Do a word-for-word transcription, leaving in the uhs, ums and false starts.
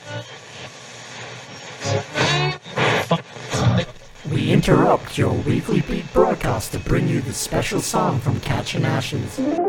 We interrupt your weekly beat broadcast to bring you the special song from Catch and Ashes.